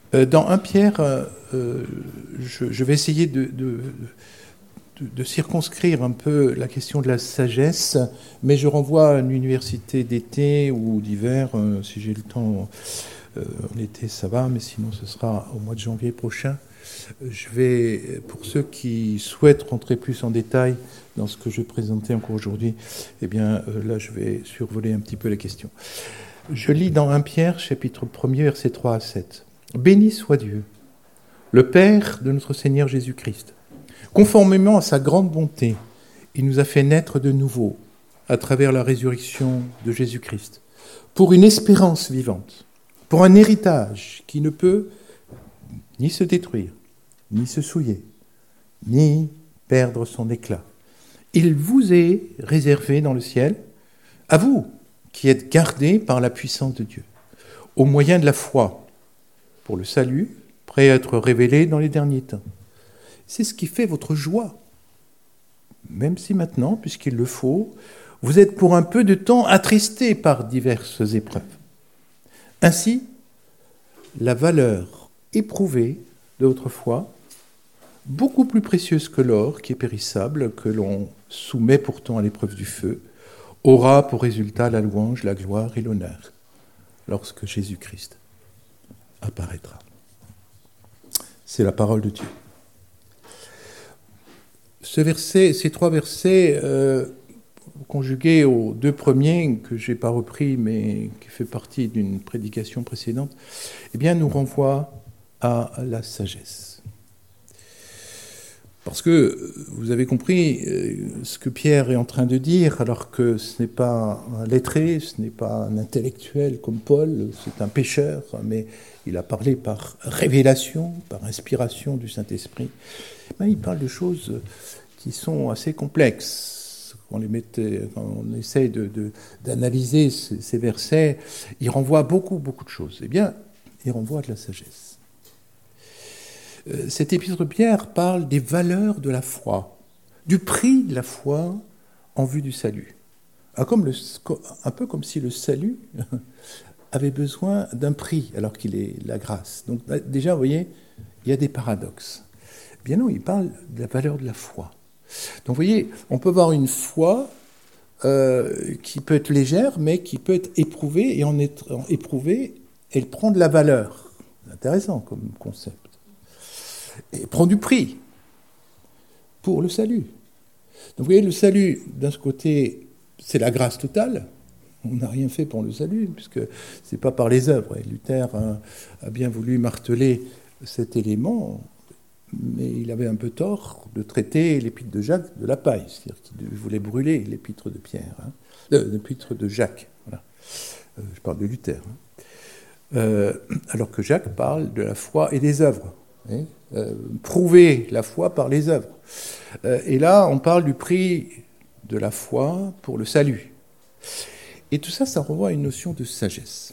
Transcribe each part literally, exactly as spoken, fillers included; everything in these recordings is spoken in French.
Euh, dans un Pierre, euh, euh, je, je vais essayer de, de, de, de circonscrire un peu la question de la sagesse, mais je renvoie à une université d'été ou d'hiver, euh, si j'ai le temps. Euh, en été, ça va, mais sinon ce sera au mois de janvier prochain. Je vais, pour ceux qui souhaitent rentrer plus en détail dans ce que je vais présenter encore aujourd'hui, eh bien euh, là je vais survoler un petit peu la question. Je lis dans un Pierre, chapitre premier, versets trois à sept. « Béni soit Dieu, le Père de notre Seigneur Jésus-Christ. Conformément à sa grande bonté, il nous a fait naître de nouveau à travers la résurrection de Jésus-Christ, pour une espérance vivante, pour un héritage qui ne peut ni se détruire, ni se souiller, ni perdre son éclat. Il vous est réservé dans le ciel, à vous qui êtes gardés par la puissance de Dieu, au moyen de la foi, pour le salut, prêt à être révélé dans les derniers temps. C'est ce qui fait votre joie, même si maintenant, puisqu'il le faut, vous êtes pour un peu de temps attristés par diverses épreuves. Ainsi, la valeur éprouvée de votre foi, beaucoup plus précieuse que l'or qui est périssable, que l'on soumet pourtant à l'épreuve du feu, aura pour résultat la louange, la gloire et l'honneur lorsque Jésus-Christ apparaîtra. C'est la parole de Dieu. Ce verset, ces trois versets, euh, conjugués aux deux premiers que je n'ai pas repris, mais qui fait partie d'une prédication précédente, eh bien, nous renvoient à la sagesse. Parce que vous avez compris ce que Pierre est en train de dire, alors que ce n'est pas un lettré, ce n'est pas un intellectuel comme Paul, c'est un pécheur, mais il a parlé par révélation, par inspiration du Saint-Esprit. Ben, il parle de choses qui sont assez complexes. Quand on, les mettait, quand on essaye de, de, d'analyser ces, ces versets, il renvoie beaucoup, beaucoup de choses. Eh bien, il renvoie à de la sagesse. Cet épître de Pierre parle des valeurs de la foi, du prix de la foi en vue du salut. Un, comme le, un peu comme si le salut avait besoin d'un prix alors qu'il est la grâce. Donc déjà, vous voyez, il y a des paradoxes. Bien non, il parle de la valeur de la foi. Donc vous voyez, on peut avoir une foi euh, qui peut être légère, mais qui peut être éprouvée, et en étant éprouvée, elle prend de la valeur. C'est intéressant comme concept. Et prend du prix pour le salut. Donc vous voyez, le salut, d'un côté, c'est la grâce totale. On n'a rien fait pour le salut, puisque ce n'est pas par les œuvres. Et Luther a, a bien voulu marteler cet élément, mais il avait un peu tort de traiter l'épître de Jacques de la paille, c'est-à-dire qu'il voulait brûler l'épître de Pierre, hein, euh, l'épître de Jacques. Voilà. Euh, je parle de Luther. Hein. Euh, alors que Jacques parle de la foi et des œuvres. Hein. Euh, prouver la foi par les œuvres. Euh, et là, on parle du prix de la foi pour le salut. Et tout ça, ça renvoie à une notion de sagesse.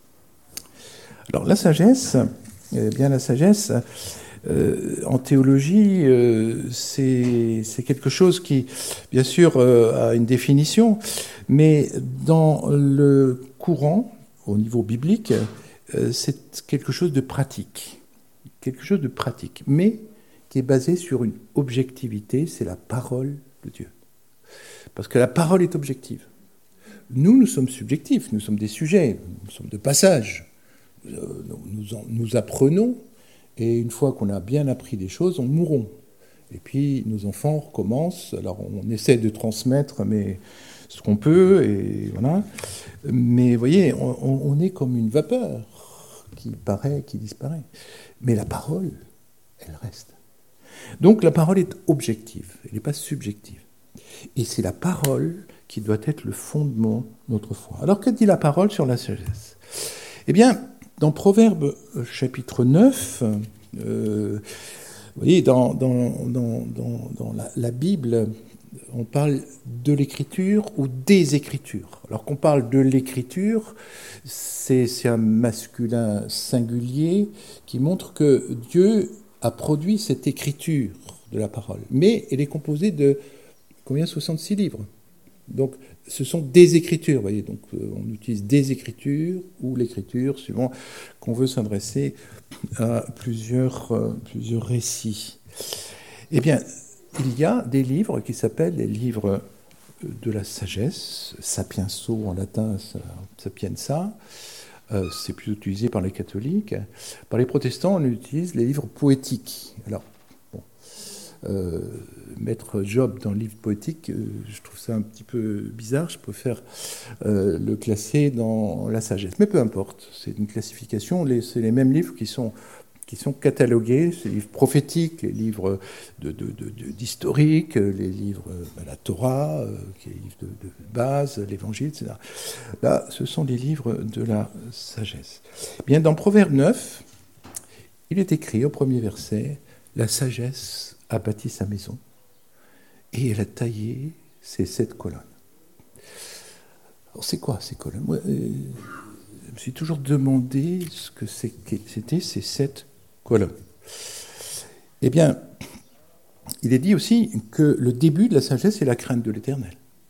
Alors, la sagesse, eh bien la sagesse, euh, en théologie, euh, c'est, c'est quelque chose qui, bien sûr, euh, a une définition, mais dans le courant, au niveau biblique, euh, c'est quelque chose de pratique. Quelque chose de pratique, mais qui est basé sur une objectivité, c'est la parole de Dieu. Parce que la parole est objective. Nous, nous sommes subjectifs, nous sommes des sujets, nous sommes de passage. Nous, nous, nous apprenons, et une fois qu'on a bien appris des choses, on mourront. Et puis, nos enfants recommencent, alors on essaie de transmettre mais, ce qu'on peut, et voilà. Mais vous voyez, on, on est comme une vapeur qui paraît, qui disparaît. Mais la parole, elle reste. Donc la parole est objective, elle n'est pas subjective. Et c'est la parole qui doit être le fondement de notre foi. Alors que dit la parole sur la sagesse ? Eh bien, dans Proverbes chapitre neuf, euh, vous voyez, dans, dans, dans, dans, dans la, la Bible, on parle de l'écriture ou des écritures. Alors qu'on parle de l'écriture, c'est, c'est un masculin singulier qui montre que Dieu a produit cette écriture de la parole. Mais elle est composée de combien ? soixante-six livres. Donc, ce sont des écritures, vous voyez, donc euh, on utilise des écritures ou l'écriture, suivant qu'on veut s'adresser à plusieurs, euh, plusieurs récits. Eh bien, il y a des livres qui s'appellent les livres de la sagesse, sapienso en latin, sapienza, euh, c'est plus utilisé par les catholiques. Par les protestants, on utilise les livres poétiques. Alors, bon, euh, mettre Job dans le livre poétique, euh, je trouve ça un petit peu bizarre, je préfère euh, le classer dans la sagesse. Mais peu importe, c'est une classification, les, c'est les mêmes livres qui sont qui sont catalogués, ces livres prophétiques, les livres de, de, de, de, d'historique, les livres, ben, la Torah, euh, qui est les livres de, de base, l'Évangile, et cetera. Là, ce sont les livres de la sagesse. Bien, dans Proverbe neuf, il est écrit au premier verset, « La sagesse a bâti sa maison, et elle a taillé ses sept colonnes. » Alors, c'est quoi ces colonnes? Moi, euh, je me suis toujours demandé ce que c'était ces sept colonnes. Eh bien, il est dit aussi que le début de la sagesse, c'est la crainte de l'Éternel.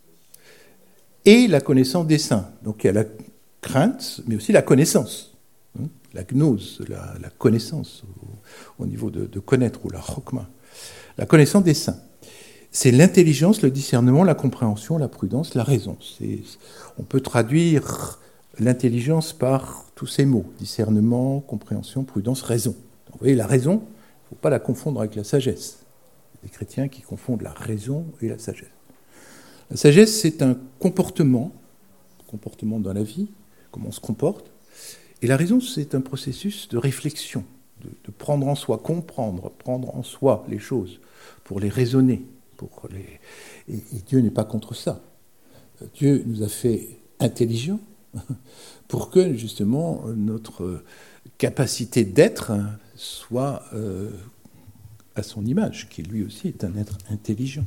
Et la connaissance des saints. Donc il y a la crainte, mais aussi la connaissance. Hein, la gnose, la, la connaissance, au, au niveau de, de connaître, ou la chokma. La connaissance des saints. C'est l'intelligence, le discernement, la compréhension, la prudence, la raison. C'est, on peut traduire l'intelligence par tous ces mots. Discernement, compréhension, prudence, raison. Vous voyez, la raison, il ne faut pas la confondre avec la sagesse. Il y a des chrétiens qui confondent la raison et la sagesse. La sagesse, c'est un comportement, comportement dans la vie, comment on se comporte. Et la raison, c'est un processus de réflexion, de, de prendre en soi, comprendre, prendre en soi les choses, pour les raisonner. Pour les... Et, et Dieu n'est pas contre ça. Dieu nous a fait intelligents pour que, justement, notre capacité d'être soit euh, à son image, qui lui aussi est un être intelligent.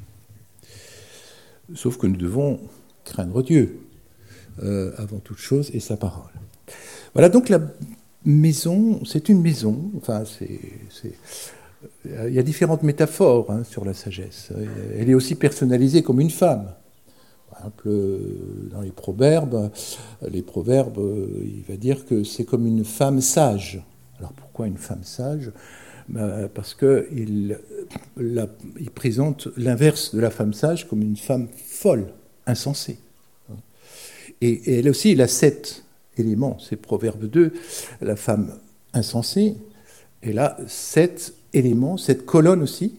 Sauf que nous devons craindre Dieu, euh, avant toute chose, et sa parole. Voilà, donc la maison, c'est une maison, enfin, c'est... c'est il y a différentes métaphores hein, sur la sagesse. Elle est aussi personnalisée comme une femme. Par exemple, dans les proverbes, les proverbes, il va dire que c'est comme une femme sage. Alors pourquoi une femme sage? Ben, parce qu'il il présente l'inverse de la femme sage comme une femme folle, insensée. Et, et elle aussi, il a sept éléments. C'est Proverbe deux, la femme insensée. Et là, sept éléments, cette colonne aussi.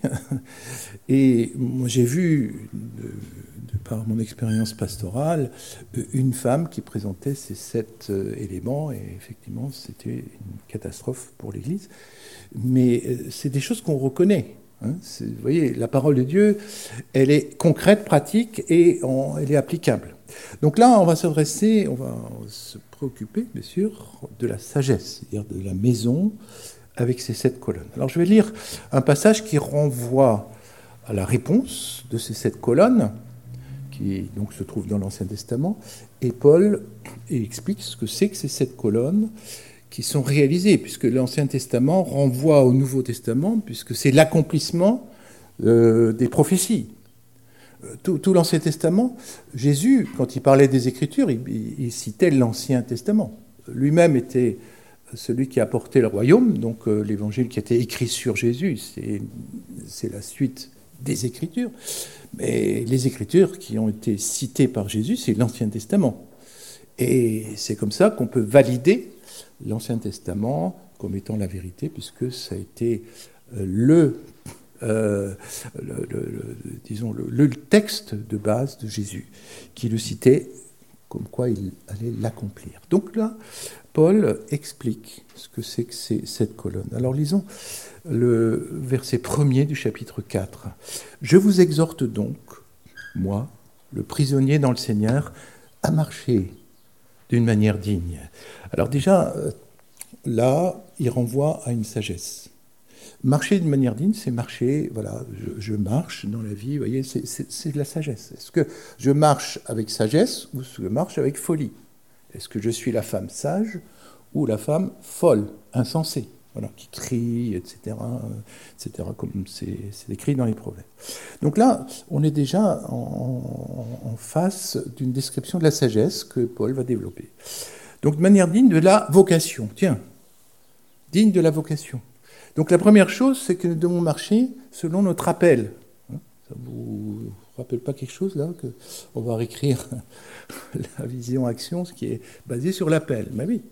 Et moi, j'ai vu, de, de par mon expérience pastorale, une femme qui présentait ces sept éléments, et effectivement, c'était une catastrophe pour l'Église. Mais c'est des choses qu'on reconnaît. Hein. Vous voyez, la parole de Dieu, elle est concrète, pratique, et on, elle est applicable. Donc là, on va s'adresser, on va se préoccuper, bien sûr, de la sagesse, c'est-à-dire de la maison, avec ces sept colonnes. Alors je vais lire un passage qui renvoie à la réponse de ces sept colonnes, qui donc se trouve dans l'Ancien Testament, et Paul explique ce que c'est que ces sept colonnes qui sont réalisées, puisque l'Ancien Testament renvoie au Nouveau Testament, puisque c'est l'accomplissement euh, des prophéties. Tout, tout l'Ancien Testament, Jésus, quand il parlait des Écritures, il, il citait l'Ancien Testament. Lui-même était celui qui a apporté le royaume, donc euh, l'évangile qui a été écrit sur Jésus, c'est, c'est la suite des Écritures. Mais les Écritures qui ont été citées par Jésus, c'est l'Ancien Testament. Et c'est comme ça qu'on peut valider l'Ancien Testament comme étant la vérité, puisque ça a été euh, le, euh, le, le, le, disons le, le texte de base de Jésus, qui le citait comme quoi il allait l'accomplir. Donc là, Paul explique ce que c'est que ces, cette colonne. Alors lisons le verset premier du chapitre quatre. « Je vous exhorte donc, moi, le prisonnier dans le Seigneur, à marcher d'une manière digne. » Alors déjà, là, il renvoie à une sagesse. Marcher d'une manière digne, c'est marcher, voilà, je, je marche dans la vie, vous voyez, c'est, c'est, c'est de la sagesse. Est-ce que je marche avec sagesse ou est-ce que je marche avec folie ? Est-ce que je suis la femme sage ou la femme folle, insensée ? voilà, qui crie, et cetera, euh, et cetera, comme c'est, c'est écrit dans les Proverbes. Donc là, on est déjà en, en face d'une description de la sagesse que Paul va développer. Donc de manière digne de la vocation, tiens, digne de la vocation. Donc la première chose, c'est que nous devons marcher selon notre appel. Ça vous rappelle pas quelque chose là, que on va réécrire la vision action, ce qui est basé sur l'appel. Mais oui,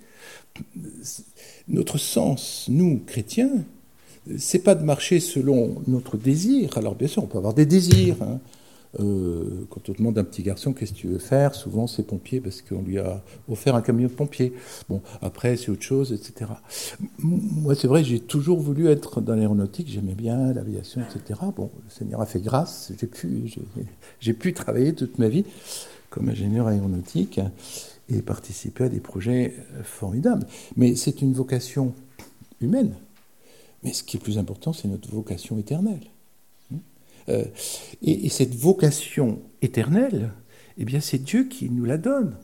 notre sens, nous chrétiens, c'est pas de marcher selon notre désir. Alors bien sûr, on peut avoir des désirs. Hein. Euh, quand on demande à un petit garçon qu'est-ce que tu veux faire, souvent c'est pompier parce qu'on lui a offert un camion de pompier. Bon, après c'est autre chose, et cetera. Moi c'est vrai, j'ai toujours voulu être dans l'aéronautique, j'aimais bien l'aviation, et cetera. Bon, le Seigneur a fait grâce, j'ai pu, j'ai, j'ai pu travailler toute ma vie comme ingénieur aéronautique et participer à des projets formidables. Mais c'est une vocation humaine. Mais ce qui est plus important, c'est notre vocation éternelle. Euh, et, et cette vocation éternelle, eh bien, c'est Dieu qui nous la donne.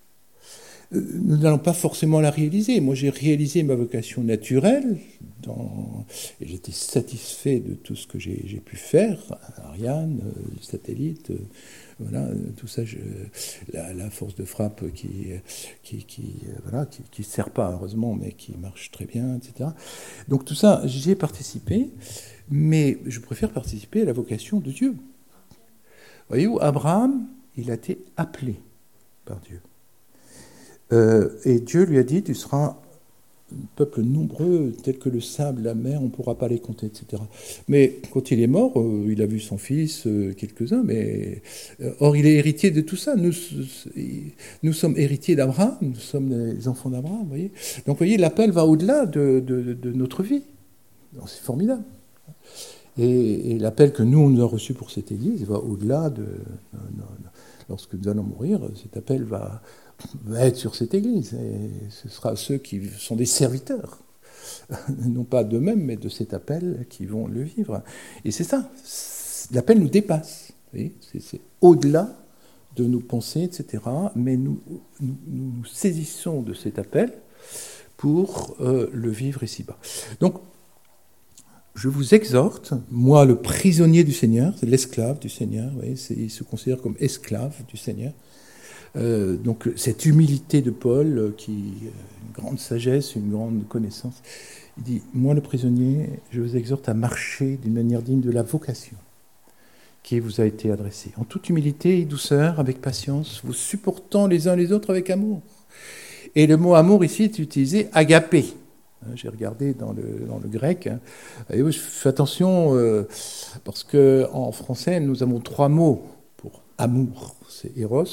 Euh, nous n'allons pas forcément la réaliser. Moi, j'ai réalisé ma vocation naturelle, dans, et j'étais satisfait de tout ce que j'ai, j'ai pu faire, Ariane, euh, les satellites, euh, voilà, tout ça, je, la, la force de frappe qui qui, qui, euh, voilà, qui, qui sert pas, heureusement, mais qui marche très bien, et cetera. Donc tout ça, j'y ai participé. Mais je préfère participer à la vocation de Dieu. Voyez-vous, Abraham, il a été appelé par Dieu. Euh, et Dieu lui a dit, tu seras un peuple nombreux, tel que le sable, la mer, on ne pourra pas les compter, et cetera. Mais quand il est mort, euh, il a vu son fils, euh, quelques-uns, mais... Euh, or, il est héritier de tout ça. Nous, nous sommes héritiers d'Abraham, nous sommes les enfants d'Abraham, vous voyez. Donc, vous voyez, l'appel va au-delà de, de, de notre vie. Donc, c'est formidable. Et, et l'appel que nous, on a reçu pour cette Église va au-delà de, de, de... Lorsque nous allons mourir, cet appel va, va être sur cette Église. Et ce sera ceux qui sont des serviteurs, non pas d'eux-mêmes, mais de cet appel qui vont le vivre. Et c'est ça, l'appel nous dépasse. Vous voyez, c'est, c'est au-delà de nos pensées, et cetera. Mais nous nous, nous saisissons de cet appel pour euh, le vivre ici-bas. Donc, je vous exhorte, moi le prisonnier du Seigneur, c'est l'esclave du Seigneur, vous voyez, c'est, il se considère comme esclave du Seigneur. Euh, donc cette humilité de Paul, euh, qui une grande sagesse, une grande connaissance, il dit, moi le prisonnier, je vous exhorte à marcher d'une manière digne de la vocation qui vous a été adressée, en toute humilité et douceur, avec patience, vous supportant les uns les autres avec amour. Et le mot amour ici est utilisé agapé. J'ai regardé dans le, dans le grec. Hein. Et je fais attention euh, parce qu'en français, nous avons trois mots pour amour. C'est éros,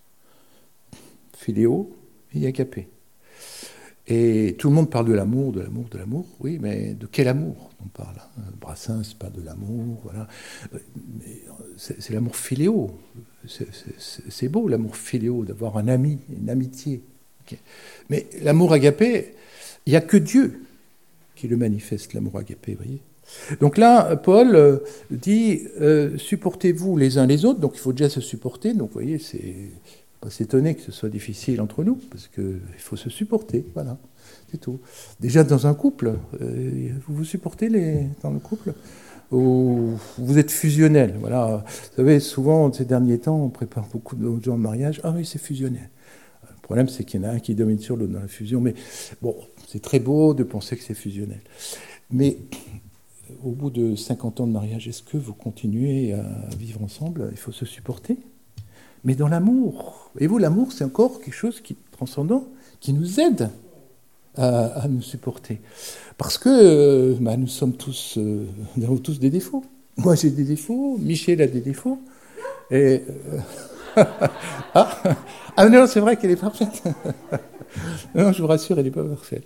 philéo et agapé. Et tout le monde parle de l'amour, de l'amour, de l'amour. Oui, mais de quel amour on parle? Brassens, c'est pas de l'amour, voilà. Mais c'est, c'est l'amour philéo. C'est, c'est, c'est beau, l'amour philéo, d'avoir un ami, une amitié. Okay. Mais l'amour agapé, il n'y a que Dieu qui le manifeste, l'amour agapé, vous voyez. Donc là, Paul euh, dit, euh, supportez-vous les uns les autres, donc il faut déjà se supporter, donc vous voyez, c'est pas s'étonner que ce soit difficile entre nous, parce qu'il faut se supporter, voilà, c'est tout. Déjà dans un couple, euh, vous vous supportez les, dans le couple, ou vous êtes fusionnel, voilà. Vous savez, souvent, ces derniers temps, on prépare beaucoup de gens de mariage, ah oui, c'est fusionnel. Le problème, c'est qu'il y en a un qui domine sur l'autre dans la fusion, mais bon, c'est très beau de penser que c'est fusionnel. Mais au bout de cinquante ans de mariage, est-ce que vous continuez à vivre ensemble? Il faut se supporter, mais dans l'amour. Et vous, l'amour, c'est encore quelque chose qui est transcendant, qui nous aide à, à nous supporter. Parce que euh, bah, nous sommes tous, euh, nous avons tous des défauts. Moi, j'ai des défauts, Michel a des défauts, et... Euh, ah, ah non, c'est vrai qu'elle est parfaite. Non, je vous rassure, elle n'est pas parfaite.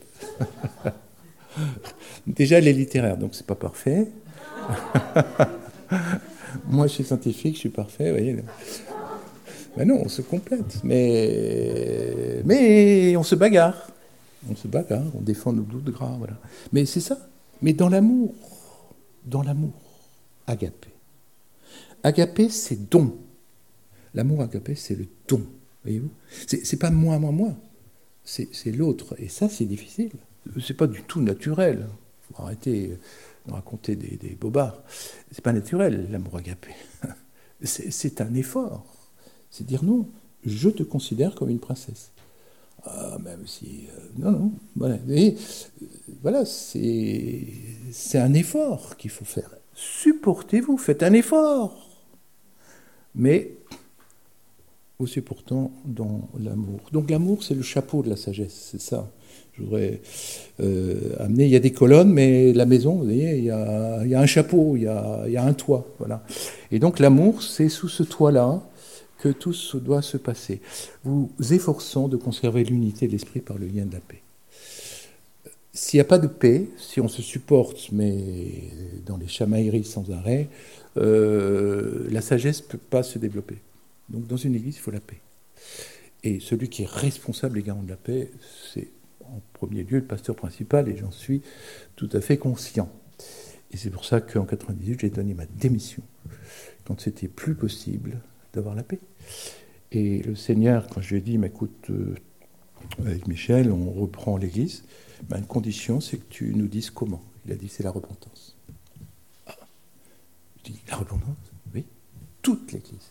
Déjà, elle est littéraire, donc c'est pas parfait. Moi, je suis scientifique, je suis parfait, vous voyez. Ben non, on se complète, mais mais on se bagarre, on se bagarre, on défend nos doutes gras, voilà. Mais c'est ça. Mais dans l'amour, dans l'amour, agapé. Agapé, c'est don. L'amour agapé, c'est le don, voyez-vous. C'est, c'est pas moi, moi, moi. C'est, c'est l'autre. Et ça, c'est difficile. C'est pas du tout naturel. Il faut arrêter de raconter des, des bobards. C'est pas naturel, l'amour agapé. C'est, c'est un effort. C'est dire non, je te considère comme une princesse. Ah, même si... Euh, non, non. Voilà, et, euh, voilà c'est, c'est un effort qu'il faut faire. Supportez-vous, faites un effort. Mais vous supportons dans l'amour. Donc l'amour, c'est le chapeau de la sagesse, c'est ça. Je voudrais euh, amener, il y a des colonnes, mais la maison, vous voyez, il y a, il y a un chapeau, il y a, il y a un toit. Voilà. Et donc l'amour, c'est sous ce toit-là que tout doit se passer. Vous efforçant de conserver l'unité de l'esprit par le lien de la paix. S'il n'y a pas de paix, si on se supporte, mais dans les chamailleries sans arrêt, euh, la sagesse ne peut pas se développer. Donc dans une église, il faut la paix. Et celui qui est responsable et garant de la paix, c'est en premier lieu le pasteur principal, et j'en suis tout à fait conscient. Et c'est pour ça qu'en quatre-vingt-dix-huit, j'ai donné ma démission, quand c'était plus possible d'avoir la paix. Et le Seigneur, quand je lui ai dit, mais écoute, euh, avec Michel, on reprend l'église, ben, une condition, c'est que tu nous dises comment. Il a dit, c'est la repentance. Ah. Je dis, la repentance? Oui, toute l'église.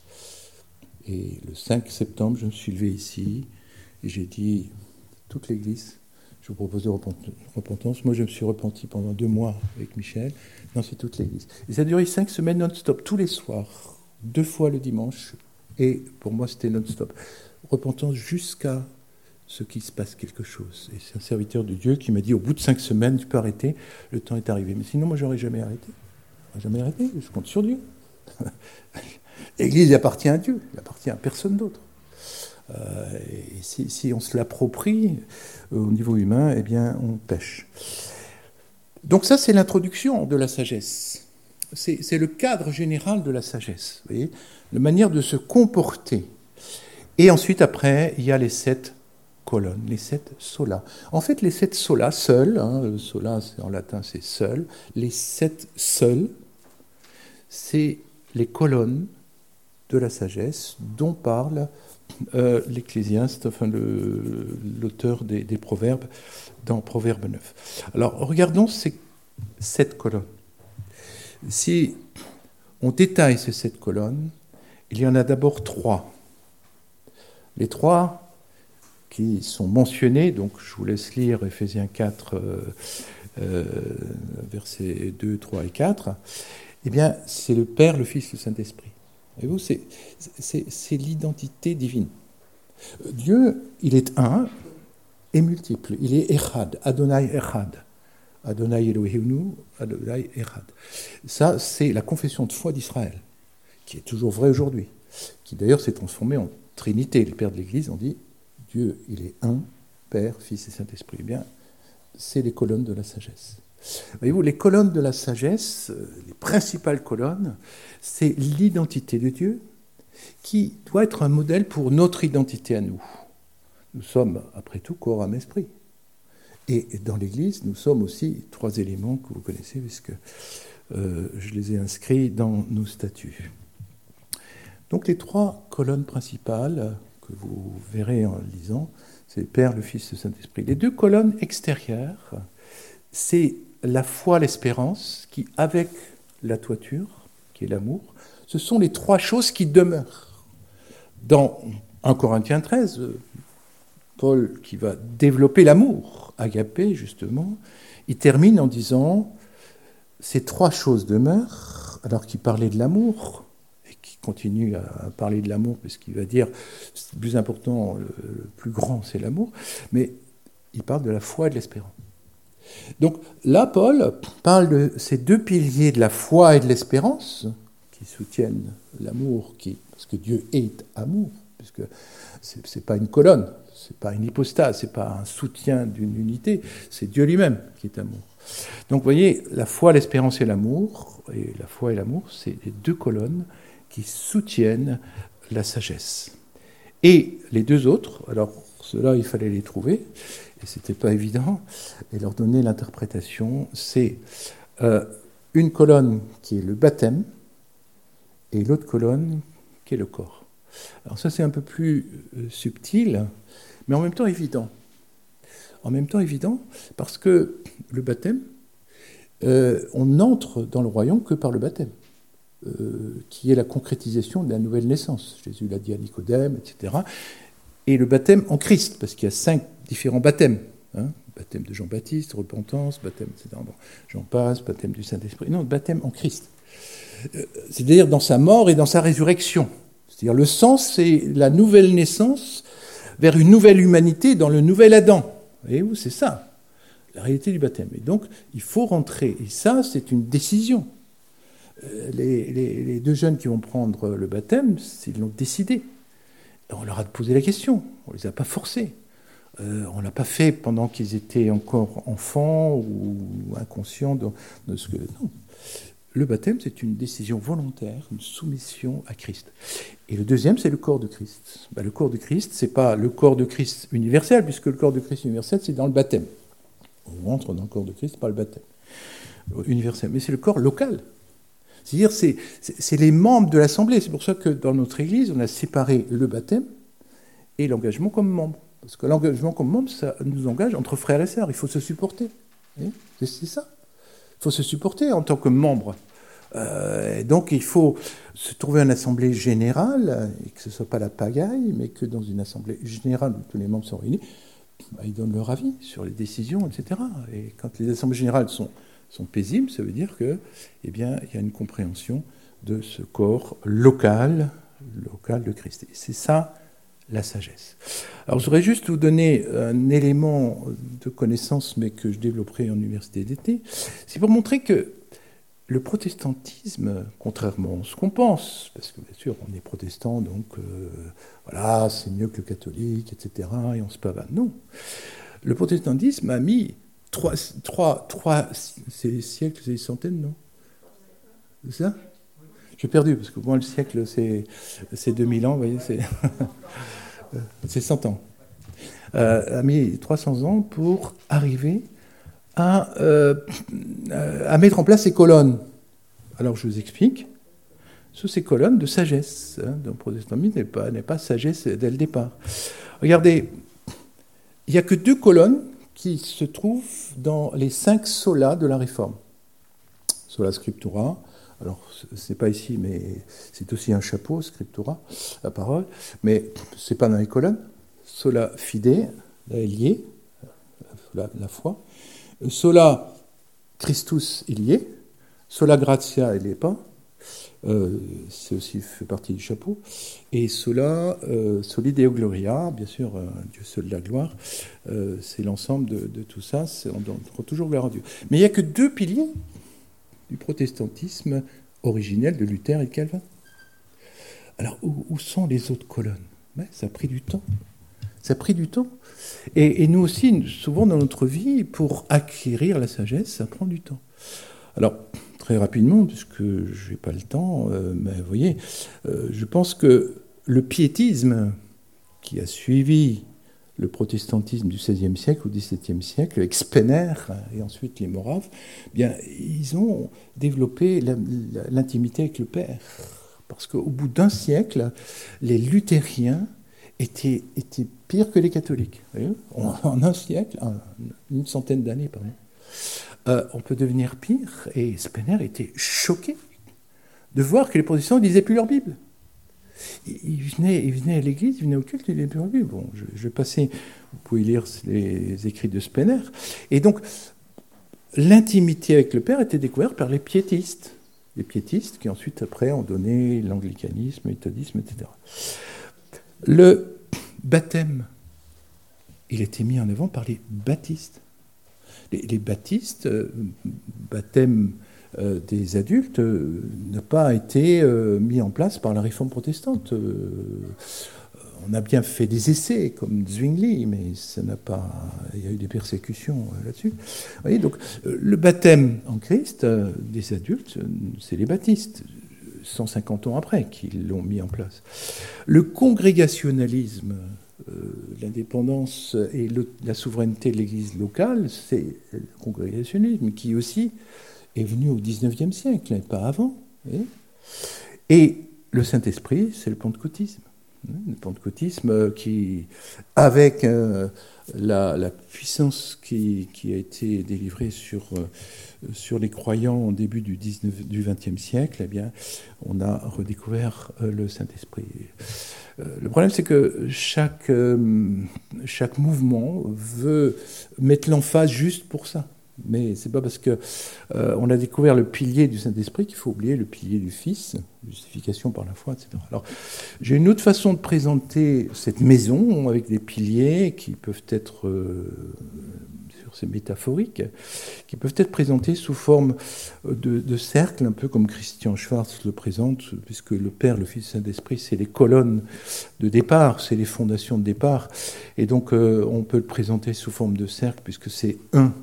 Et le cinq septembre, je me suis levé ici, et j'ai dit, toute l'église, je vous propose de repentance. Moi, je me suis repenti pendant deux mois avec Michel. Non, c'est toute l'église. Et ça a duré cinq semaines non-stop, tous les soirs, deux fois le dimanche. Et pour moi, c'était non-stop. Repentance jusqu'à ce qu'il se passe quelque chose. Et c'est un serviteur de Dieu qui m'a dit, au bout de cinq semaines, tu peux arrêter, le temps est arrivé. Mais sinon, moi, j'aurais jamais arrêté. J'aurais jamais arrêté, je compte sur Dieu. L'Église appartient à Dieu, elle appartient à personne d'autre. Euh, et si, si on se l'approprie euh, au niveau humain, eh bien, on pêche. Donc ça, c'est l'introduction de la sagesse. C'est, c'est le cadre général de la sagesse, vous voyez, la manière de se comporter. Et ensuite, après, il y a les sept colonnes, les sept solas. En fait, les sept solas, seuls, hein, sola en latin c'est seul, les sept seuls, c'est les colonnes de la sagesse dont parle euh, l'Ecclésiaste, enfin le, l'auteur des, des Proverbes, dans Proverbe neuf. Alors, regardons ces sept colonnes. Si on détaille ces sept colonnes, il y en a d'abord trois. Les trois qui sont mentionnés, donc je vous laisse lire Éphésiens quatre, euh, euh, versets deux, trois et quatre, eh bien, c'est le Père, le Fils, le Saint-Esprit. Et vous, c'est, c'est, c'est l'identité divine. Dieu, il est un et multiple. Il est Echad, Adonai Echad. Adonai Eloheinu, Adonai Echad. Ça, c'est la confession de foi d'Israël, qui est toujours vraie aujourd'hui, qui d'ailleurs s'est transformée en Trinité. Les pères de l'Église ont dit, Dieu, il est un, Père, Fils et Saint-Esprit. Eh bien, c'est les colonnes de la sagesse. Voyez-vous, les colonnes de la sagesse, les principales colonnes, c'est l'identité de Dieu qui doit être un modèle pour notre identité à nous. Nous sommes, après tout, corps, âme, esprit. Et dans l'Église, nous sommes aussi trois éléments que vous connaissez, puisque euh, je les ai inscrits dans nos statuts. Donc les trois colonnes principales que vous verrez en lisant, c'est le Père, le Fils et le Saint-Esprit. Les deux colonnes extérieures, c'est la foi, l'espérance, qui, avec la toiture, qui est l'amour, ce sont les trois choses qui demeurent. Dans un Corinthiens treize, Paul, qui va développer l'amour, agapé, justement, il termine en disant « Ces trois choses demeurent », alors qu'il parlait de l'amour, et qui continue à parler de l'amour, puisqu'il va dire « Le plus important, le plus grand, c'est l'amour », mais il parle de la foi et de l'espérance. Donc là, Paul parle de ces deux piliers de la foi et de l'espérance qui soutiennent l'amour, qui, parce que Dieu est amour, puisque c'est, c'est pas une colonne, c'est pas une hypostase, c'est pas un soutien d'une unité, c'est Dieu lui-même qui est amour. Donc vous voyez, la foi, l'espérance et l'amour, et la foi et l'amour, c'est les deux colonnes qui soutiennent la sagesse. Et les deux autres, alors ceux-là, il fallait les trouver, et ce n'était pas évident, et leur donner l'interprétation, c'est euh, une colonne qui est le baptême, et l'autre colonne qui est le corps. Alors ça, c'est un peu plus euh, subtil, mais en même temps évident. en même temps évident, parce que le baptême, euh, on n'entre dans le royaume que par le baptême, euh, qui est la concrétisation de la nouvelle naissance. Jésus l'a dit à Nicodème, et cetera. Et le baptême en Christ, parce qu'il y a cinq différents baptêmes. Hein, baptême de Jean-Baptiste, repentance, baptême, et cetera. Bon, j'en passe, baptême du Saint-Esprit. Non, baptême en Christ. Euh, c'est-à-dire dans sa mort et dans sa résurrection. C'est-à-dire le sens, c'est la nouvelle naissance vers une nouvelle humanité dans le nouvel Adam. Voyez-vous, c'est ça, la réalité du baptême. Et donc, il faut rentrer. Et ça, c'est une décision. Euh, les, les, les deux jeunes qui vont prendre le baptême, ils l'ont décidé. On leur a posé la question, on ne les a pas forcés. Euh, on ne l'a pas fait pendant qu'ils étaient encore enfants ou inconscients de, de ce que... Non. Le baptême, c'est une décision volontaire, une soumission à Christ. Et le deuxième, c'est le corps de Christ. Ben, le corps de Christ, ce n'est pas le corps de Christ universel, puisque le corps de Christ universel, c'est dans le baptême. On rentre dans le corps de Christ par le baptême universel. Mais c'est le corps local. C'est-à-dire, c'est, c'est, c'est les membres de l'Assemblée. C'est pour ça que dans notre Église, on a séparé le baptême et l'engagement comme membre. Parce que l'engagement comme membre, ça nous engage entre frères et sœurs. Il faut se supporter. C'est, c'est ça. Il faut se supporter en tant que membre. Euh, et donc, il faut se trouver une assemblée générale, et que ce ne soit pas la pagaille, mais que dans une assemblée générale où tous les membres sont réunis, bah, ils donnent leur avis sur les décisions, et cetera. Et quand les assemblées générales sont sont paisibles, ça veut dire que, eh bien, il y a une compréhension de ce corps local, local de Christ. Et c'est ça la sagesse. Alors, je voudrais juste vous donner un élément de connaissance, mais que je développerai en université d'été. C'est pour montrer que le protestantisme, contrairement à ce qu'on pense, parce que bien sûr, on est protestant, donc euh, voilà, c'est mieux que le catholique, et cetera, et on se pavane. Non. Le protestantisme a mis Trois, trois, trois, c'est des siècles, c'est des centaines, non? C'est ça? J'ai perdu, parce que moi, le siècle, c'est, c'est deux mille ans, vous voyez, c'est, c'est cent ans. Euh, a mis trois cents ans pour arriver à, euh, à mettre en place ces colonnes. Alors, je vous explique. Sous ces colonnes de sagesse. Hein, donc, le protestantisme n'est pas, n'est pas sagesse dès le départ. Regardez, il n'y a que deux colonnes qui se trouve dans les cinq solas de la Réforme. Sola Scriptura, alors c'est pas ici, mais c'est aussi un chapeau, Scriptura, la parole, mais c'est pas dans les colonnes. Sola Fide, là elle y est, la, la foi. Sola Christus, il y est. Sola Gratia, il n'y est pas. Euh, c'est aussi fait partie du chapeau. Et Sola, euh, Soli Deo Gloria, bien sûr, euh, Dieu seul de la gloire, euh, c'est l'ensemble de, de tout ça, c'est, on doit toujours gloire à Dieu. Mais il n'y a que deux piliers du protestantisme originel de Luther et de Calvin. Alors, où, où sont les autres colonnes? Ouais, ça a pris du temps. Ça a pris du temps. Et, et nous aussi, souvent dans notre vie, pour acquérir la sagesse, ça prend du temps. Alors, très rapidement, puisque je n'ai pas le temps, euh, mais vous voyez, euh, je pense que le piétisme qui a suivi le protestantisme du seizième siècle ou dix-septième siècle, avec Spener et ensuite les Moraves, eh bien, ils ont développé la, la, l'intimité avec le Père. Parce qu'au bout d'un siècle, les luthériens étaient, étaient pires que les catholiques. Vous voyez, en, en un siècle, en une centaine d'années, pardon. Euh, on peut devenir pire, et Spener était choqué de voir que les protestants ne lisaient plus leur Bible. Ils venaient, ils venaient à l'église, ils venaient au culte, ils ne lisaient plus leur Bible. Bon, je, je vais passer, vous pouvez lire les écrits de Spener. Et donc, l'intimité avec le Père était découverte par les piétistes. Les piétistes qui ensuite, après, ont donné l'anglicanisme, le méthodisme, et cetera. Le baptême, il était mis en avant par les baptistes. Les, les baptistes, euh, baptême euh, des adultes, euh, n'a pas été euh, mis en place par la réforme protestante. Euh, on a bien fait des essais, comme Zwingli, mais ça n'a pas, il y a eu des persécutions euh, là-dessus. Vous voyez, donc, euh, le baptême en Christ euh, des adultes, c'est les baptistes, cent cinquante ans après, qui l'ont mis en place. Le congrégationalisme, Euh, l'indépendance et le, la souveraineté de l'Église locale, c'est le congrégationnisme qui aussi est venu au dix-neuvième siècle, et pas avant. Et, et le Saint-Esprit, c'est le pentecôtisme. le pentecôtisme, qui, avec euh, la, la puissance qui, qui a été délivrée sur, euh, sur les croyants au début du, dix-neuvième, du vingtième siècle, eh bien, on a redécouvert euh, le Saint-Esprit. Euh, le problème, c'est que chaque, euh, chaque mouvement veut mettre l'emphase juste pour ça. Mais c'est pas parce que euh, on a découvert le pilier du Saint-Esprit qu'il faut oublier le pilier du Fils, justification par la foi, et cetera. Alors, j'ai une autre façon de présenter cette maison avec des piliers qui peuvent être, euh, sur ces métaphoriques, qui peuvent être présentés sous forme de, de cercle, un peu comme Christian Schwarz le présente, puisque le Père, le Fils, le Saint-Esprit, c'est les colonnes de départ, c'est les fondations de départ, et donc euh, on peut le présenter sous forme de cercle, puisque c'est un.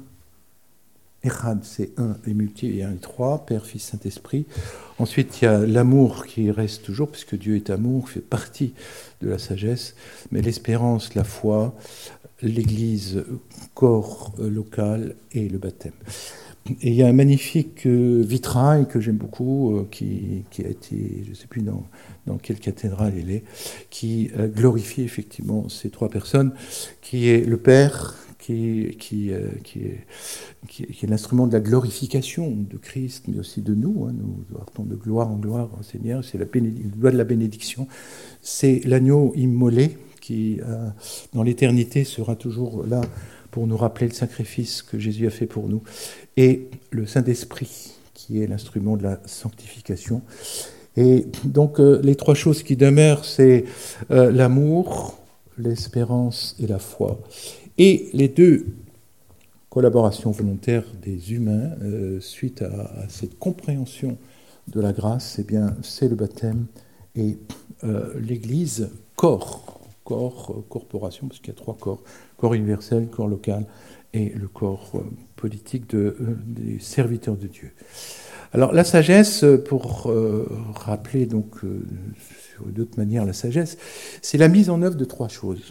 Echad, c'est un et multi et un et trois, Père, Fils, Saint-Esprit. Ensuite, il y a l'amour qui reste toujours, puisque Dieu est amour, fait partie de la sagesse. Mais l'espérance, la foi, l'Église, corps local et le baptême. Et il y a un magnifique vitrail que j'aime beaucoup, qui, qui a été, je ne sais plus dans, dans quelle cathédrale il est, qui glorifie effectivement ces trois personnes, qui est le Père, Qui, qui, euh, qui, est, qui, qui est l'instrument de la glorification de Christ, mais aussi de nous. Hein, nous partons de gloire en gloire au Seigneur. C'est la bénédic- le doigt de la bénédiction. C'est l'agneau immolé qui, euh, dans l'éternité, sera toujours là pour nous rappeler le sacrifice que Jésus a fait pour nous. Et le Saint-Esprit, qui est l'instrument de la sanctification. Et donc, euh, les trois choses qui demeurent, c'est euh, l'amour, l'espérance et la foi. Et les deux collaborations volontaires des humains, euh, suite à, à cette compréhension de la grâce, eh bien, c'est le baptême et euh, l'Église, corps, corps, euh, corporation, parce qu'il y a trois corps, corps universel, corps local et le corps euh, politique de, euh, des serviteurs de Dieu. Alors la sagesse, pour euh, rappeler donc euh, sur d'autres manières la sagesse, c'est la mise en œuvre de trois choses.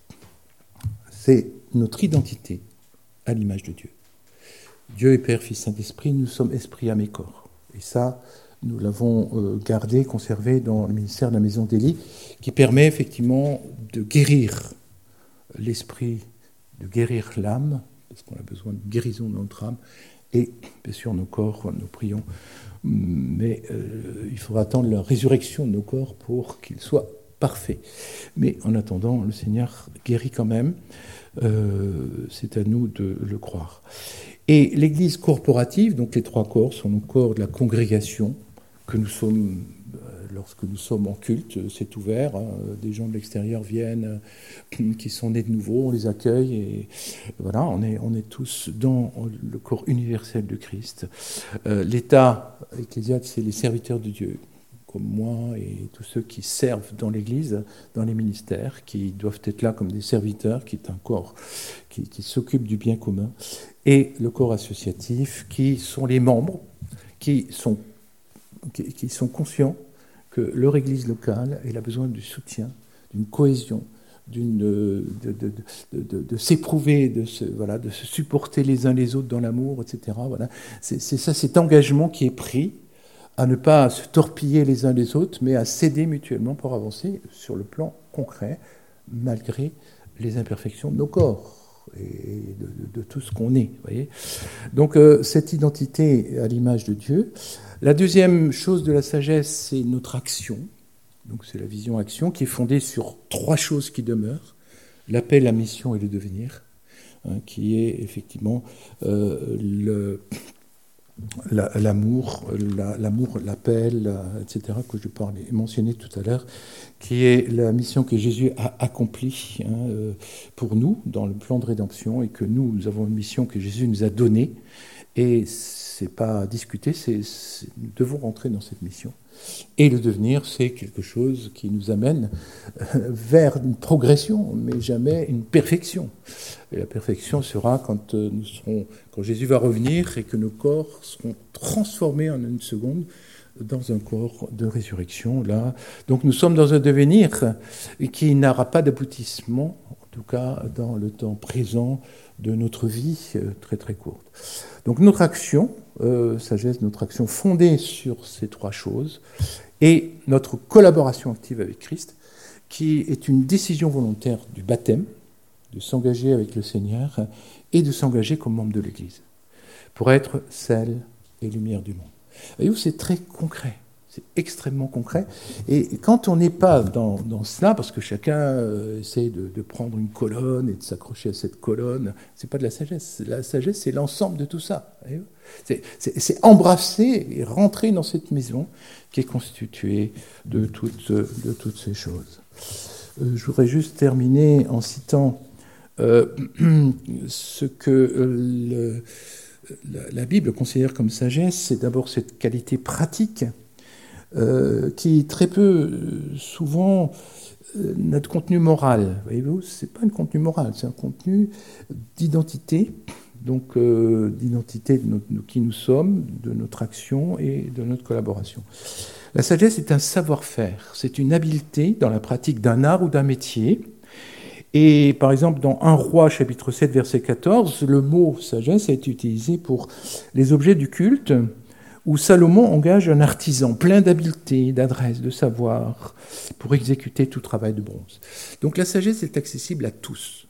C'est notre identité à l'image de Dieu. Dieu est Père, Fils, Saint-Esprit, nous sommes esprit, âme et corps. Et ça, nous l'avons euh, gardé, conservé dans le ministère de la Maison d'Élie, qui permet effectivement de guérir l'esprit, de guérir l'âme, parce qu'on a besoin de guérison dans notre âme, et bien sûr nos corps, nous prions, mais euh, il faudra attendre la résurrection de nos corps pour qu'ils soient parfaits. Mais en attendant, le Seigneur guérit quand même. Euh, c'est à nous de le croire. Et l'Église corporative, donc les trois corps, sont nos corps de la congrégation, que nous sommes, euh, lorsque nous sommes en culte, c'est ouvert, hein, des gens de l'extérieur viennent, euh, qui sont nés de nouveau, on les accueille, et voilà, on est, on est tous dans le corps universel de Christ. Euh, L'État ecclésial, c'est les serviteurs de Dieu, comme moi et tous ceux qui servent dans l'Église, dans les ministères, qui doivent être là comme des serviteurs, qui est un corps qui, qui s'occupe du bien commun, et le corps associatif, qui sont les membres, qui sont, qui, qui sont conscients que leur Église locale elle a besoin du soutien, d'une cohésion, d'une, de, de, de, de, de, de s'éprouver, de se, voilà, de se supporter les uns les autres dans l'amour, et cetera. Voilà. C'est, c'est ça, cet engagement qui est pris, à ne pas se torpiller les uns les autres, mais à s'aider mutuellement pour avancer sur le plan concret, malgré les imperfections de nos corps et de, de, de tout ce qu'on est. Voyez. Donc euh, cette identité à l'image de Dieu. La deuxième chose de la sagesse, c'est notre action. Donc c'est la vision-action qui est fondée sur trois choses qui demeurent, l'appel, la mission et le devenir, hein, qui est effectivement euh, le... La, l'amour, la, l'amour, l'appel, et cetera, que je parlais, mentionné tout à l'heure, qui est la mission que Jésus a accomplie hein, pour nous dans le plan de rédemption et que nous, nous avons une mission que Jésus nous a donnée. Et c'est pas à discuter, c'est, c'est, nous devons rentrer dans cette mission. Et le devenir, c'est quelque chose qui nous amène vers une progression, mais jamais une perfection. Et la perfection sera quand nous serons, quand Jésus va revenir et que nos corps seront transformés en une seconde dans un corps de résurrection. Là, donc nous sommes dans un devenir qui n'aura pas d'aboutissement, en tout cas dans le temps présent de notre vie très très courte. Donc notre action, euh, sagesse, notre action fondée sur ces trois choses, et notre collaboration active avec Christ, qui est une décision volontaire du baptême, de s'engager avec le Seigneur et de s'engager comme membre de l'Église, pour être sel et lumière du monde. Voyez-vous, c'est très concret, c'est extrêmement concret. Et quand on n'est pas dans, dans cela, parce que chacun euh, essaie de, de prendre une colonne et de s'accrocher à cette colonne, c'est pas de la sagesse. La sagesse, c'est l'ensemble de tout ça. C'est, c'est, c'est embrasser et rentrer dans cette maison qui est constituée de toutes, de toutes ces choses. Euh, je voudrais juste terminer en citant euh, ce que euh, le, la, la Bible considère comme sagesse. C'est d'abord cette qualité pratique euh, qui très peu, souvent, euh, n'a de contenu moral. Voyez-vous, c'est pas un contenu moral, c'est un contenu d'identité. Donc, euh, d'identité de, notre, de qui nous sommes, de notre action et de notre collaboration. La sagesse est un savoir-faire, c'est une habileté dans la pratique d'un art ou d'un métier. Et par exemple, dans un roi, chapitre sept, verset quatorze, le mot sagesse a été utilisé pour les objets du culte, où Salomon engage un artisan plein d'habileté, d'adresse, de savoir, pour exécuter tout travail de bronze. Donc la sagesse est accessible à tous.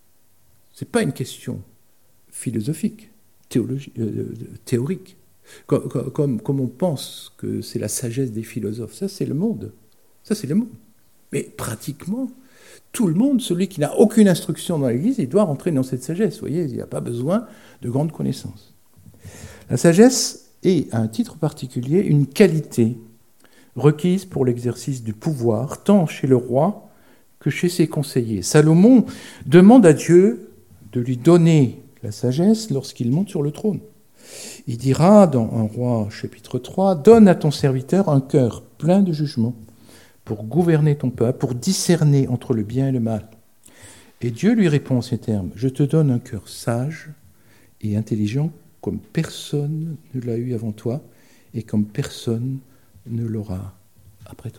Ce n'est pas une question philosophique, théologie, euh, théorique, comme, comme, comme on pense que c'est la sagesse des philosophes. Ça, c'est le monde. Ça, c'est le monde. Mais pratiquement, tout le monde, celui qui n'a aucune instruction dans l'Église, il doit rentrer dans cette sagesse. Vous voyez, il n'y a pas besoin de grandes connaissances. La sagesse est, à un titre particulier, une qualité requise pour l'exercice du pouvoir, tant chez le roi que chez ses conseillers. Salomon demande à Dieu de lui donner la sagesse lorsqu'il monte sur le trône. Il dira dans un roi chapitre trois, « Donne à ton serviteur un cœur plein de jugement pour gouverner ton peuple, pour discerner entre le bien et le mal. » Et Dieu lui répond en ces termes, « Je te donne un cœur sage et intelligent comme personne ne l'a eu avant toi et comme personne ne l'aura après toi. »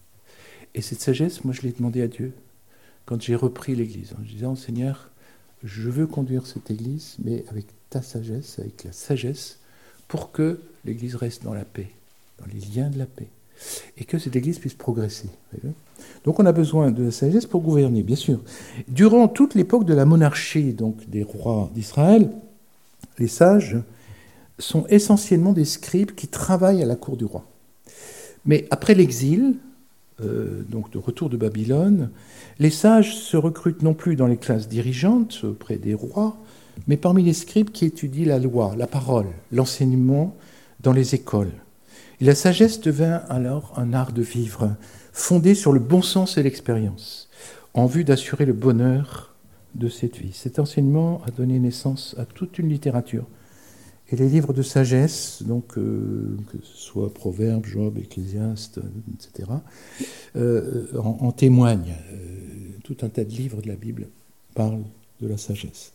Et cette sagesse, moi je l'ai demandé à Dieu quand j'ai repris l'Église, en disant, « Seigneur, je veux conduire cette Église, mais avec ta sagesse, avec la sagesse, pour que l'Église reste dans la paix, dans les liens de la paix, et que cette Église puisse progresser. » Donc on a besoin de la sagesse pour gouverner, bien sûr. Durant toute l'époque de la monarchie, donc des rois d'Israël, les sages sont essentiellement des scribes qui travaillent à la cour du roi. Mais après l'exil, euh, donc de retour de Babylone, les sages se recrutent non plus dans les classes dirigeantes auprès des rois, mais parmi les scribes qui étudient la loi, la parole, l'enseignement dans les écoles. Et la sagesse devint alors un art de vivre, fondé sur le bon sens et l'expérience, en vue d'assurer le bonheur de cette vie. Cet enseignement a donné naissance à toute une littérature. Et les livres de sagesse, donc, euh, que ce soit Proverbes, Job, Ecclésiaste, et cetera, euh, en, en témoignent. Euh, tout un tas de livres de la Bible parlent de la sagesse.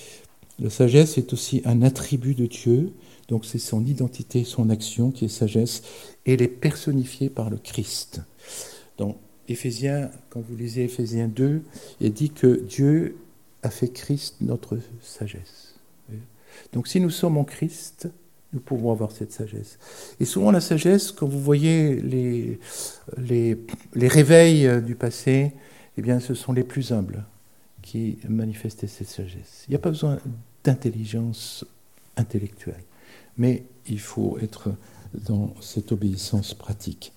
La sagesse est aussi un attribut de Dieu, donc c'est son identité, son action qui est sagesse, et elle est personnifiée par le Christ. Dans Éphésiens, quand vous lisez Éphésiens deux, il dit que Dieu a fait Christ notre sagesse. Donc si nous sommes en Christ, nous pouvons avoir cette sagesse. Et souvent la sagesse, quand vous voyez les, les, les réveils du passé, eh bien ce sont les plus humbles qui manifestaient cette sagesse. Il n'y a pas besoin d'intelligence intellectuelle, mais il faut être dans cette obéissance pratique.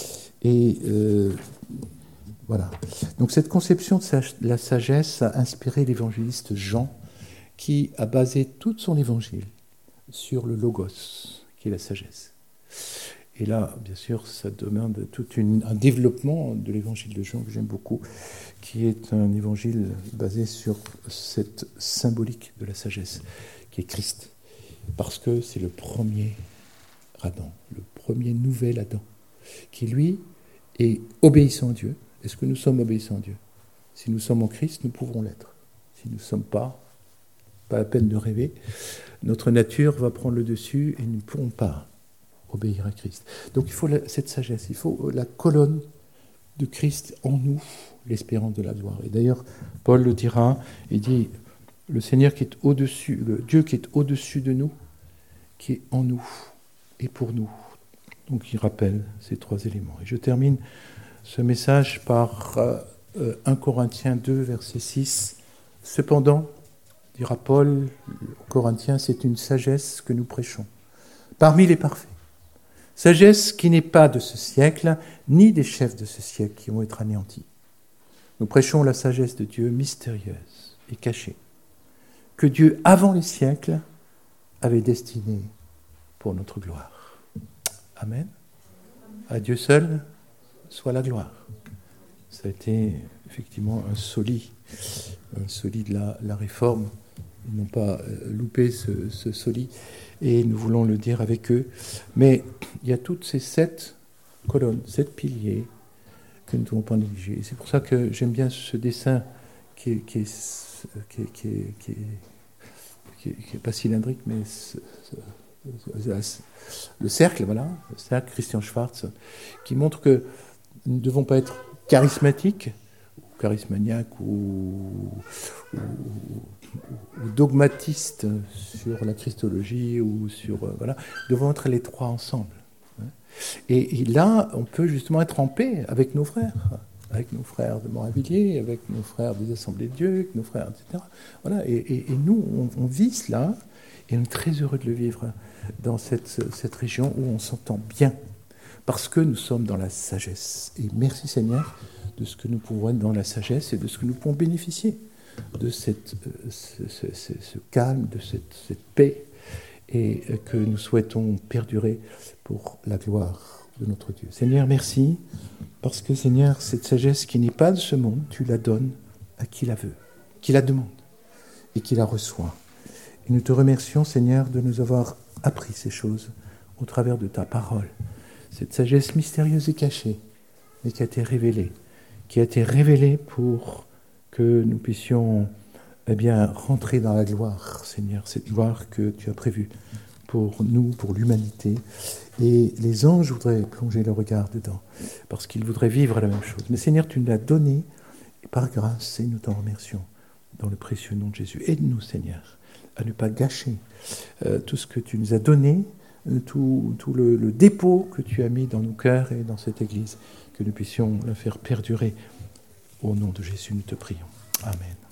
Et euh, voilà. Donc cette conception de la sagesse a inspiré l'évangéliste Jean, qui a basé tout son évangile sur le logos, qui est la sagesse. Et là, bien sûr, ça demande tout une, un développement de l'évangile de Jean que j'aime beaucoup, qui est un évangile basé sur cette symbolique de la sagesse, qui est Christ. Parce que c'est le premier Adam, le premier nouvel Adam, qui lui est obéissant à Dieu. Est-ce que nous sommes obéissants à Dieu ? Si nous sommes en Christ, nous pouvons l'être. Si nous ne sommes pas, pas la peine de rêver, notre nature va prendre le dessus et nous ne pourrons pas obéir à Christ. Donc il faut la, cette sagesse, il faut la colonne de Christ en nous, l'espérance de la gloire. Et d'ailleurs, Paul le dira, il dit, le Seigneur qui est au-dessus, le Dieu qui est au-dessus de nous, qui est en nous et pour nous. Donc il rappelle ces trois éléments. Et je termine ce message par euh, un Corinthiens deux, verset six. « Cependant, dira Paul aux Corinthiens, c'est une sagesse que nous prêchons, parmi les parfaits. Sagesse qui n'est pas de ce siècle, ni des chefs de ce siècle qui vont être anéantis. Nous prêchons la sagesse de Dieu mystérieuse et cachée, que Dieu, avant les siècles, avait destinée pour notre gloire. » Amen. À Dieu seul soit la gloire. Ça a été effectivement un soli, un soli de la, la réforme. Ils n'ont pas loupé ce, ce soli et nous voulons le dire avec eux. Mais il y a toutes ces sept colonnes, sept piliers que nous ne devons pas négliger. C'est pour ça que j'aime bien ce dessin qui est, qui est, qui est, qui est, qui est, qui est, qui est pas cylindrique, mais ce, ce, le cercle, voilà, le cercle Christian Schwarz, qui montre que nous ne devons pas être charismatiques, ou charismaniaques, ou, ou, ou dogmatistes sur la Christologie, ou sur... Euh, voilà, nous devons être les trois ensemble. Et, et là, on peut justement être en paix avec nos frères, avec nos frères de Moravilliers, avec nos frères des Assemblées de Dieu, avec nos frères, et cetera. Voilà, et, et, et nous, on, on vit cela, et on est très heureux de le vivre dans cette, cette région où on s'entend bien, parce que nous sommes dans la sagesse. Et merci Seigneur de ce que nous pouvons être dans la sagesse et de ce que nous pouvons bénéficier de cette, ce, ce, ce, ce calme, de cette, cette paix, et que nous souhaitons perdurer pour la gloire de notre Dieu. Seigneur, merci, parce que Seigneur, cette sagesse qui n'est pas de ce monde, tu la donnes à qui la veut, qui la demande et qui la reçoit. Et nous te remercions, Seigneur, de nous avoir appris ces choses au travers de ta parole. Cette sagesse mystérieuse et cachée, mais qui a été révélée, qui a été révélée pour que nous puissions eh bien, rentrer dans la gloire, Seigneur, cette gloire que tu as prévue pour nous, pour l'humanité. Et les anges voudraient plonger le regard dedans, parce qu'ils voudraient vivre la même chose. Mais Seigneur, tu nous l'as donné par grâce, et nous t'en remercions, dans le précieux nom de Jésus. Aide-nous, Seigneur, à ne pas gâcher euh, tout ce que tu nous as donné, euh, tout, tout le, le dépôt que tu as mis dans nos cœurs et dans cette Église, que nous puissions la faire perdurer. Au nom de Jésus, nous te prions. Amen.